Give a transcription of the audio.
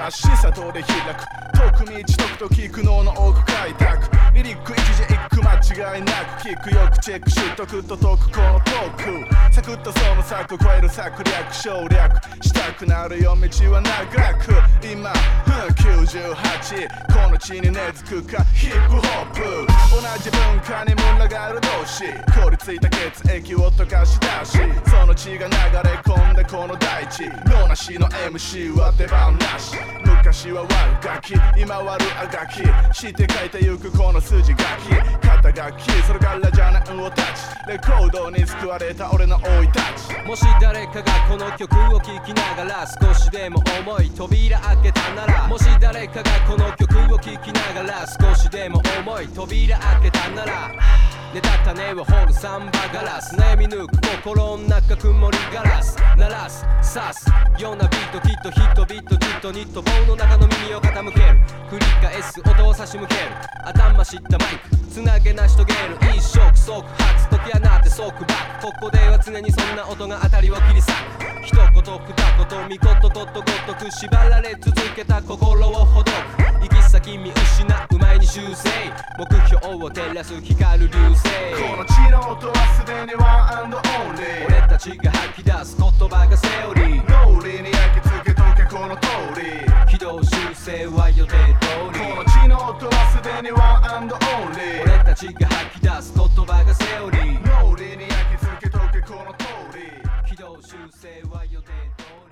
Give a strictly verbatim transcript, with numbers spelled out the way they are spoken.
かしさとで開く遠く道解くと聞く脳の奥開拓リリック一字一句間違いなく聞くよくチェックしとくと解くこのトークサクッとその策超える策略省略したくなるよ道は長く今きゅうじゅうはちこの地に根付くかヒップホップ同じ文化に群がる同士凍りついた血液を溶かし出しその血が流れ込んでこの大地脳なしの エムシー は出番なし昔は悪ガキ今悪あがきして書いてゆくこの筋書き肩書きそれからじゃないをタッチレコードに救われた俺の生い立ちもし誰かがこの曲を聴きながら少しでも重い扉開けたならもし誰かがこの曲を聴きながら少しでも重い扉開けたなら寝た種を掘るサンバガラス悩み抜く心の中曇りガラス鳴らす刺すようなビートきっと人々じっとニット棒の中の耳を傾ける繰り返す音を差し向ける頭知ったマイクつなげ成し遂げる一触即発解き放って即バックここでは常にそんな音が当たりを切り裂く一言二言見事ことごとく縛られ続けた心をほどく行き先見失う前に修正目標を照らす光る流星この地の音はすでにワンアンドオンリー俺たちが吐き出す言葉がセオリー脳裏に焼き付けとけこの通り軌道修正は予定通りこの地の音はすでにワンアンドオンリー俺たちが吐き出す言葉がセオリー脳裏に焼き付けとけこの通り軌道修正は予定通り